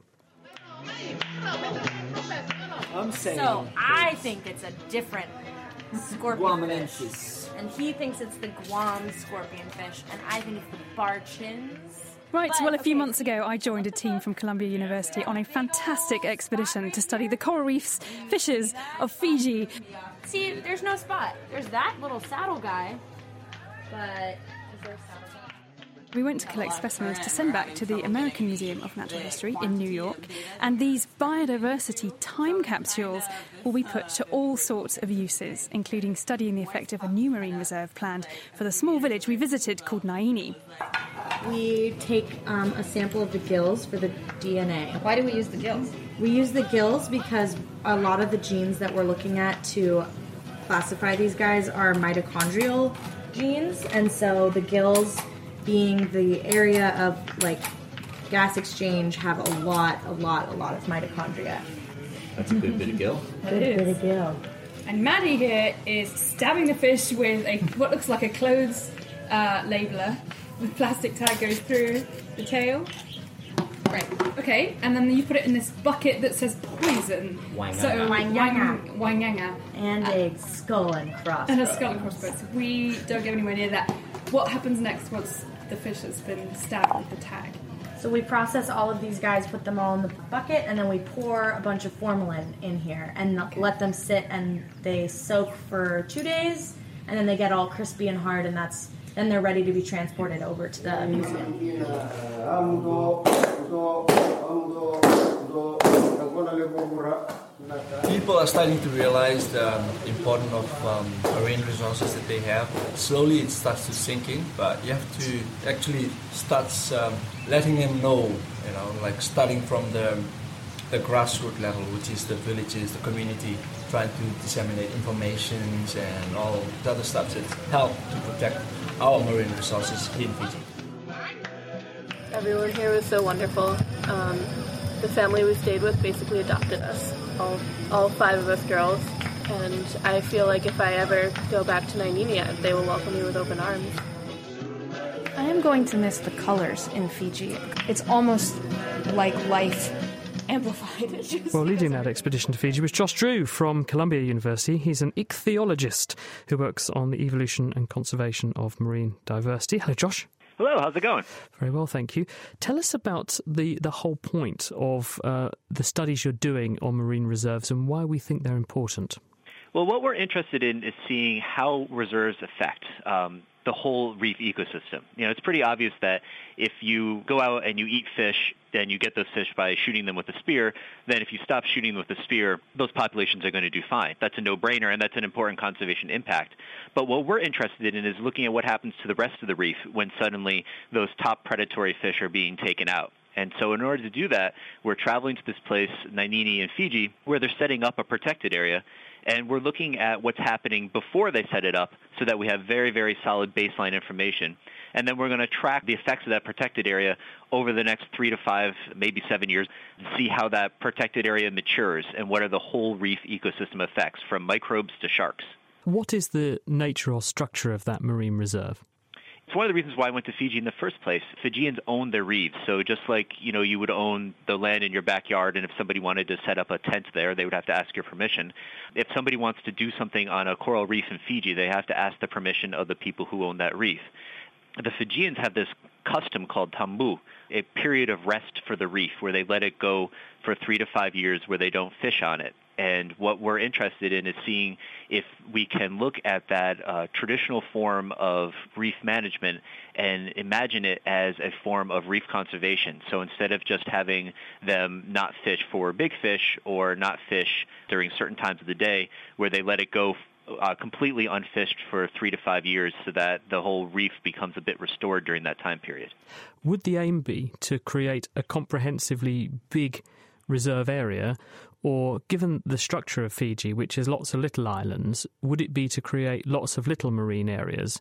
I'm saying so I think it's a different scorpion fish. And he thinks it's the Guam scorpionfish, and I think it's the barchins. Right, but, well, a few okay. months ago, I joined a team from Columbia University on a fantastic expedition to study the coral reefs, fishes of Fiji. See, there's no spot. There's that little saddle guy, but is there a saddle guy? We went to collect specimens to send back to the American Museum of Natural History in New York, and these biodiversity time capsules will be put to all sorts of uses, including studying the effect of a new marine reserve planned for the small village we visited called Naini. We take um, a sample of the gills for the D N A. Why do we use the gills? We use the gills because a lot of the genes that we're looking at to classify these guys are mitochondrial genes, and so the gills, being the area of like gas exchange, have a lot, a lot, a lot of mitochondria. That's a good bit of gill. Good bit of gill. And Maddie here is stabbing the fish with a what looks like a clothes uh, labeler. The plastic tag goes through the tail. Right, okay, and then you put it in this bucket that says poison. Wanganga. So, Wanganga. Wanganga. And uh, a skull and crossbones. And a skull and crossbones. We don't go anywhere near that. What happens next once the fish has been stabbed with the tag? So we process all of these guys, put them all in the bucket, and then we pour a bunch of formalin in here and okay. let them sit, and they soak for two days, and then they get all crispy and hard, and that's then they're ready to be transported over to the museum. People are starting to realize the importance of um, marine resources that they have. Slowly it starts to sink in, but you have to actually start um, letting them know, you know, like starting from the the grassroots level, which is the villages, the community, trying to disseminate information and all the other stuff that help to protect our marine resources here in Fiji. Everyone here was so wonderful. Um, the family we stayed with basically adopted us, all, all five of us girls, and I feel like if I ever go back to Naini, they will welcome me with open arms. I am going to miss the colors in Fiji. It's almost like life amplified. Well, leading that expedition to Fiji was Josh Drew from Columbia University. He's an ichthyologist who works on the evolution and conservation of marine diversity. Hello, Josh. Hello, how's it going? Very well, thank you. Tell us about the, the whole point of uh, the studies you're doing on marine reserves and why we think they're important. Well, what we're interested in is seeing how reserves affect um, the whole reef ecosystem. You know, it's pretty obvious that if you go out and you eat fish, then you get those fish by shooting them with a spear. Then if you stop shooting them with a spear, those populations are going to do fine. That's a no-brainer, and that's an important conservation impact. But what we're interested in is looking at what happens to the rest of the reef when suddenly those top predatory fish are being taken out. And so in order to do that, we're traveling to this place, Naini in Fiji, where they're setting up a protected area. And we're looking at what's happening before they set it up so that we have very, very solid baseline information. And then we're going to track the effects of that protected area over the next three to five, maybe seven years, and see how that protected area matures and what are the whole reef ecosystem effects from microbes to sharks. What is the nature or structure of that marine reserve? It's one of the reasons why I went to Fiji in the first place. Fijians own their reefs, so just like, you know, you would own the land in your backyard, and if somebody wanted to set up a tent there, they would have to ask your permission. If somebody wants to do something on a coral reef in Fiji, they have to ask the permission of the people who own that reef. The Fijians have this custom called tambu, a period of rest for the reef, where they let it go for three to five years where they don't fish on it. And what we're interested in is seeing if we can look at that uh, traditional form of reef management and imagine it as a form of reef conservation. So instead of just having them not fish for big fish or not fish during certain times of the day, where they let it go uh, completely unfished for three to five years so that the whole reef becomes a bit restored during that time period. Would the aim be to create a comprehensively big reserve area, or given the structure of Fiji, which is lots of little islands, would it be to create lots of little marine areas?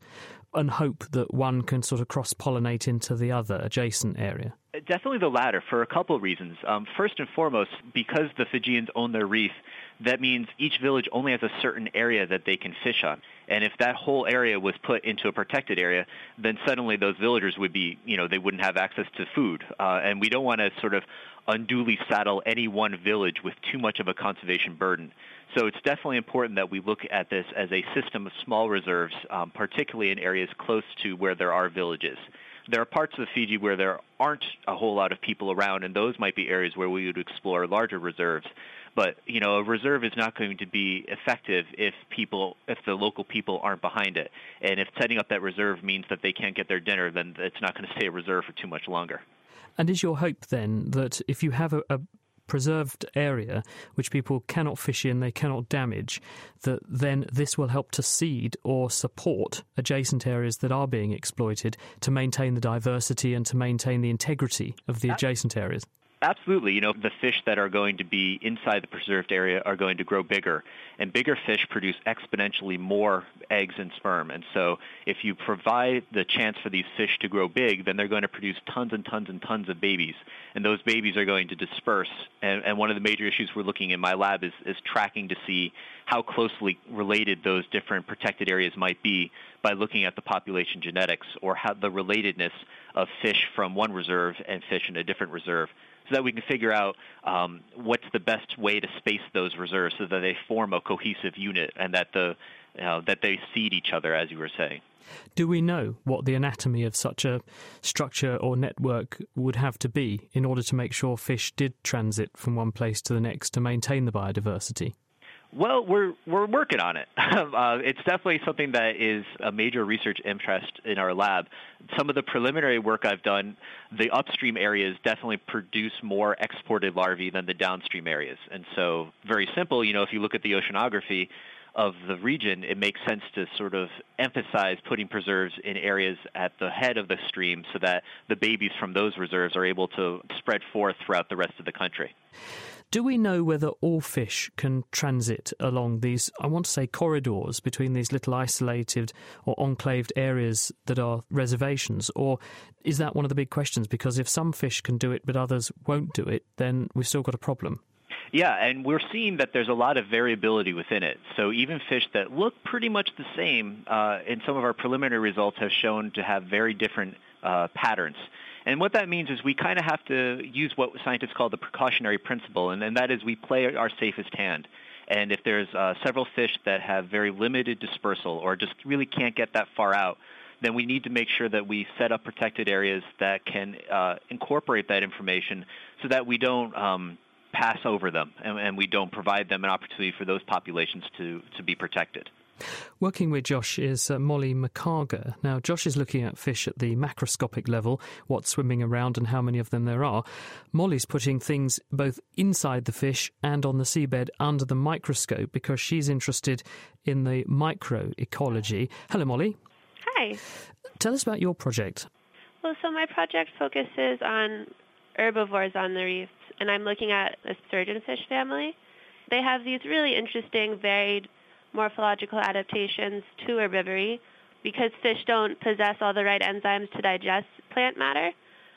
and hope that one can sort of cross-pollinate into the other adjacent area? Definitely the latter, for a couple of reasons. Um, first and foremost, because the Fijians own their reef, that means each village only has a certain area that they can fish on. And if that whole area was put into a protected area, then suddenly those villagers would be, you know, they wouldn't have access to food. Uh, and we don't want to sort of unduly saddle any one village with too much of a conservation burden. So it's definitely important that we look at this as a system of small reserves, um, particularly in areas close to where there are villages. There are parts of Fiji where there aren't a whole lot of people around, and those might be areas where we would explore larger reserves. But, you know, a reserve is not going to be effective if people, if the local people aren't behind it. And if setting up that reserve means that they can't get their dinner, then it's not going to stay a reserve for too much longer. And is your hope then that if you have a, a preserved area which people cannot fish in, they cannot damage, that then this will help to seed or support adjacent areas that are being exploited to maintain the diversity and to maintain the integrity of the adjacent areas? Absolutely. You know, the fish that are going to be inside the preserved area are going to grow bigger, and bigger fish produce exponentially more eggs and sperm. And so if you provide the chance for these fish to grow big, then they're going to produce tons and tons and tons of babies, and those babies are going to disperse. And, and one of the major issues we're looking in my lab is, is tracking to see how closely related those different protected areas might be by looking at the population genetics or how the relatedness of fish from one reserve and fish in a different reserve, so that we can figure out um, what's the best way to space those reserves so that they form a cohesive unit and that the you know, that they seed each other, as you were saying. Do we know what the anatomy of such a structure or network would have to be in order to make sure fish did transit from one place to the next to maintain the biodiversity? Well, we're we're working on it. uh, it's definitely something that is a major research interest in our lab. Some of the preliminary work I've done, the upstream areas definitely produce more exported larvae than the downstream areas. And so, very simple, you know, if you look at the oceanography of the region, it makes sense to sort of emphasize putting preserves in areas at the head of the stream so that the babies from those reserves are able to spread forth throughout the rest of the country. Do we know whether all fish can transit along these, I want to say, corridors between these little isolated or enclaved areas that are reservations? Or is that one of the big questions? Because if some fish can do it but others won't do it, then we've still got a problem. Yeah, and we're seeing that there's a lot of variability within it. So even fish that look pretty much the same uh, in some of our preliminary results have shown to have very different uh, patterns. And what that means is we kind of have to use what scientists call the precautionary principle, and, and that is we play our safest hand. And if there's uh, several fish that have very limited dispersal or just really can't get that far out, then we need to make sure that we set up protected areas that can uh, incorporate that information so that we don't um, pass over them and, and we don't provide them an opportunity for those populations to, to be protected. Working with Josh is uh, Molly McCarger. Now, Josh is looking at fish at the macroscopic level, what's swimming around and how many of them there are. Molly's putting things both inside the fish and on the seabed under the microscope because she's interested in the microecology. Hello, Molly. Hi. Tell us about your project. Well, so my project focuses on herbivores on the reefs, and I'm looking at a sturgeon fish family. They have these really interesting, varied morphological adaptations to herbivory because fish don't possess all the right enzymes to digest plant matter.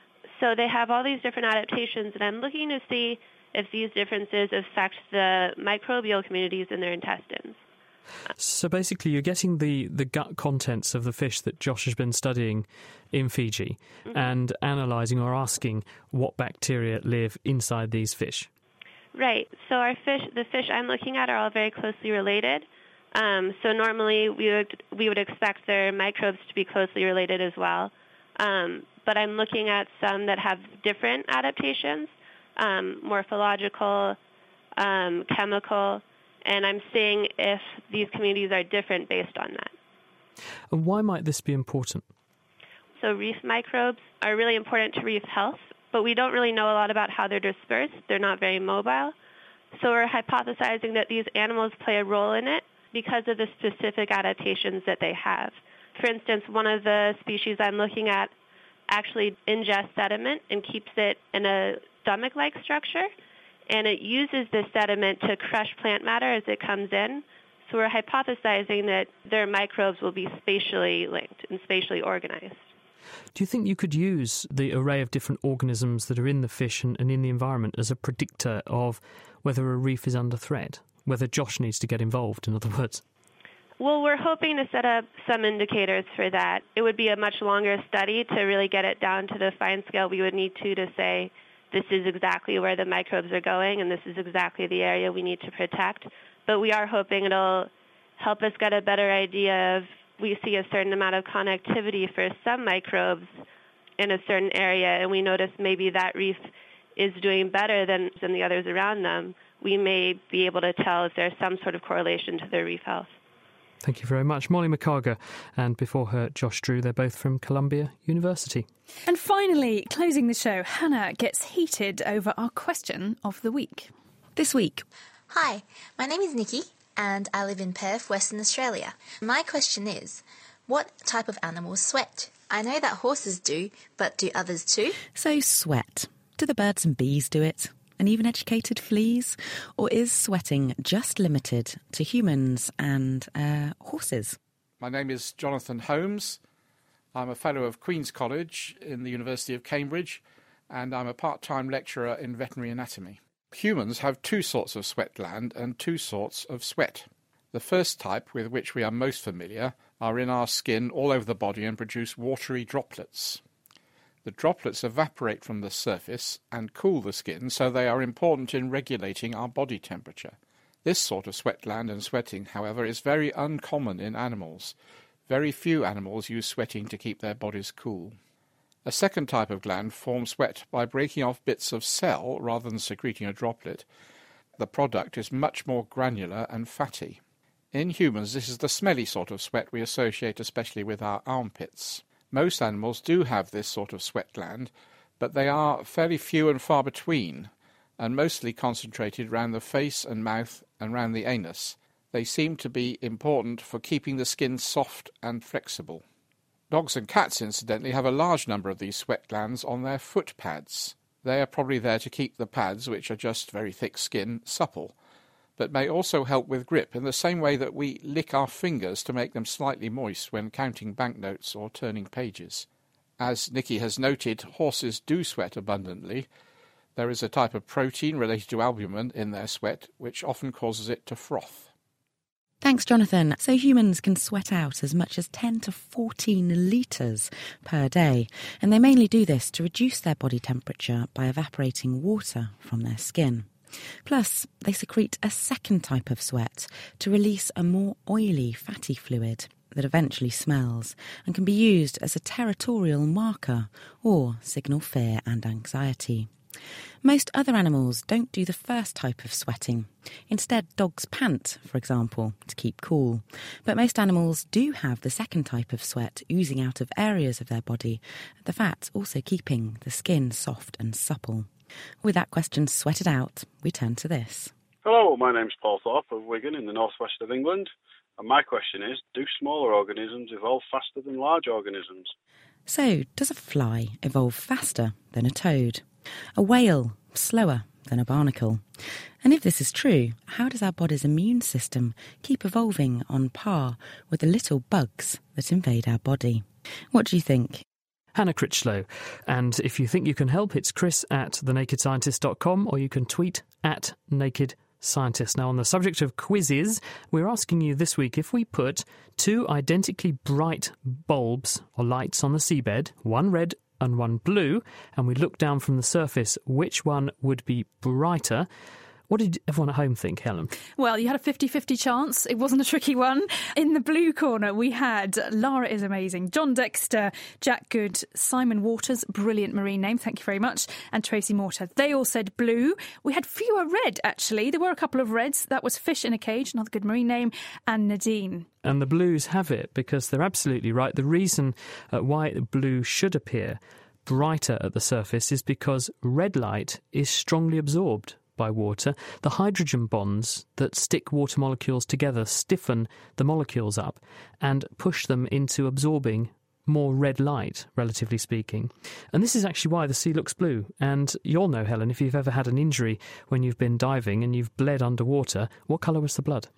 So they have all these different adaptations, and I'm looking to see if these differences affect the microbial communities in their intestines. So basically you're getting the, the gut contents of the fish that Josh has been studying in Fiji mm-hmm. and analysing or asking what bacteria live inside these fish. Right. So our fish, the fish I'm looking at are all very closely related. Um, so normally we would we would expect their microbes to be closely related as well. Um, but I'm looking at some that have different adaptations, um, morphological, um, chemical, and I'm seeing if these communities are different based on that. And why might this be important? So reef microbes are really important to reef health, but we don't really know a lot about how they're dispersed. They're not very mobile. So we're hypothesizing that these animals play a role in it because of the specific adaptations that they have. For instance, one of the species I'm looking at actually ingests sediment and keeps it in a stomach-like structure, and it uses this sediment to crush plant matter as it comes in So we're hypothesizing that their microbes will be spatially linked and spatially organized. Do you think you could use the array of different organisms that are in the fish and, and in the environment as a predictor of whether a reef is under threat? Whether Josh needs to get involved, in other words? Well, we're hoping to set up some indicators for that. It would be a much longer study to really get it down to the fine scale we would need to to say this is exactly where the microbes are going and this is exactly the area we need to protect. But we are hoping it'll help us get a better idea of we see a certain amount of connectivity for some microbes in a certain area and we notice maybe that reef is doing better than, than the others around them. We may be able to tell if there's some sort of correlation to their reef health. Thank you very much. Molly McCarger, and before her, Josh Drew. They're both from Columbia University. And finally, closing the show, Hannah gets heated over our question of the week. This week. Hi, my name is Nikki, and I live in Perth, Western Australia. My question is, what type of animals sweat? I know that horses do, but do others too? So sweat. Do the birds and bees do it? And even educated fleas? Or is sweating just limited to humans and uh, horses? My name is Jonathan Holmes. I'm a fellow of Queen's College in the University of Cambridge, and I'm a part-time lecturer in veterinary anatomy. Humans have two sorts of sweat gland and two sorts of sweat. The first type, with which we are most familiar, are in our skin all over the body and produce watery droplets. The droplets evaporate from the surface and cool the skin, so they are important in regulating our body temperature. This sort of sweat gland and sweating, however, is very uncommon in animals. Very few animals use sweating to keep their bodies cool. A second type of gland forms sweat by breaking off bits of cell rather than secreting a droplet. The product is much more granular and fatty. In humans, this is the smelly sort of sweat we associate especially with our armpits. Most animals do have this sort of sweat gland, but they are fairly few and far between, and mostly concentrated round the face and mouth and round the anus. They seem to be important for keeping the skin soft and flexible. Dogs and cats, incidentally, have a large number of these sweat glands on their foot pads. They are probably there to keep the pads, which are just very thick skin, supple, but may also help with grip in the same way that we lick our fingers to make them slightly moist when counting banknotes or turning pages. As Nikki has noted, horses do sweat abundantly. There is a type of protein related to albumin in their sweat, which often causes it to froth. Thanks, Jonathan. So humans can sweat out as much as ten to fourteen litres per day, and they mainly do this to reduce their body temperature by evaporating water from their skin. Plus, they secrete a second type of sweat to release a more oily, fatty fluid that eventually smells and can be used as a territorial marker or signal fear and anxiety. Most other animals don't do the first type of sweating. Instead, dogs pant, for example, to keep cool. But most animals do have the second type of sweat oozing out of areas of their body, the fat also keeping the skin soft and supple. With that question sweated out, we turn to this. Hello, my name's Paul Thorpe of Wigan in the northwest of England. And my question is, do smaller organisms evolve faster than large organisms? So, does a fly evolve faster than a toad? A whale slower than a barnacle? And if this is true, how does our body's immune system keep evolving on par with the little bugs that invade our body? What do you think? Hannah Critchlow. And if you think you can help, it's Chris at the naked scientist dot com, or you can tweet at Naked Scientist. Now, on the subject of quizzes, we're asking you this week if we put two identically bright bulbs or lights on the seabed, one red and one blue, and we look down from the surface, which one would be brighter? What did everyone at home think, Helen? Well, you had a fifty-fifty chance. It wasn't a tricky one. In the blue corner, we had Lara is amazing, John Dexter, Jack Good, Simon Waters, brilliant marine name, thank you very much, and Tracy Mortar. They all said blue. We had fewer red, actually. There were a couple of reds. That was Fish in a Cage, another good marine name, and Nadine. And the blues have it, because they're absolutely right. The reason uh, why blue should appear brighter at the surface is because red light is strongly absorbed by water. The hydrogen bonds that stick water molecules together stiffen the molecules up and push them into absorbing more red light, relatively speaking. And this is actually why the sea looks blue. And you'll know, Helen, if you've ever had an injury when you've been diving and you've bled underwater, what colour was the blood?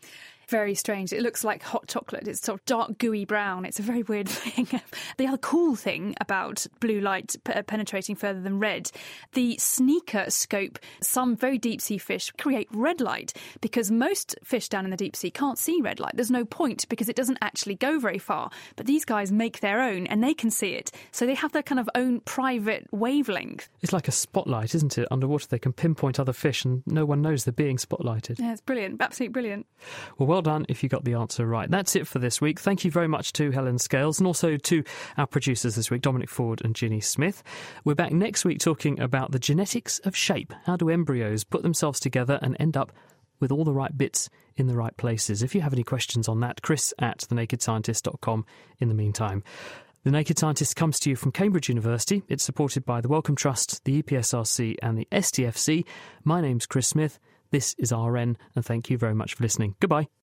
Very strange. It looks like hot chocolate. It's sort of dark, gooey brown. It's a very weird thing. The other cool thing about blue light p- penetrating further than red, the sneaker scope, some very deep sea fish create red light because most fish down in the deep sea can't see red light. There's no point because it doesn't actually go very far. But these guys make their own and they can see it. So they have their kind of own private wavelength. It's like a spotlight, isn't it? Underwater they can pinpoint other fish and no one knows they're being spotlighted. Yeah, it's brilliant. Absolutely brilliant. Well, well done if you got the answer right. That's it for this week. Thank you very much to Helen Scales and also to our producers this week, Dominic Ford and Ginny Smith. We're back next week talking about the genetics of shape. How do embryos put themselves together and end up with all the right bits in the right places? If you have any questions on that, Chris at the naked scientist dot com in the meantime. The Naked Scientist comes to you from Cambridge University. It's supported by the Wellcome Trust, the E P S R C and the S T F C. My name's Chris Smith. This is R N, and thank you very much for listening. Goodbye.